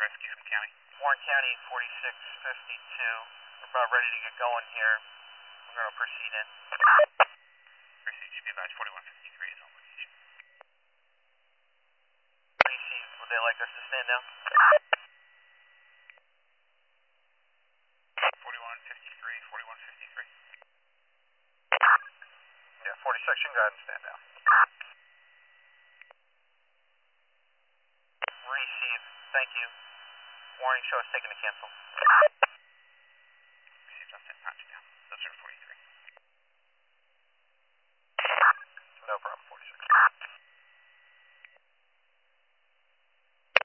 rescue from county. Warren County, 4652. We're about ready to get going here. We're going to proceed in. Proceed should be about 4153 is on location. Receive, would they like us to stand down? 4153, 4153. Yeah, 40 section, go ahead and stand down. Receive, thank you. Warning, show us taken to cancel. Received, I'll send patch down. Those are 43. No problem.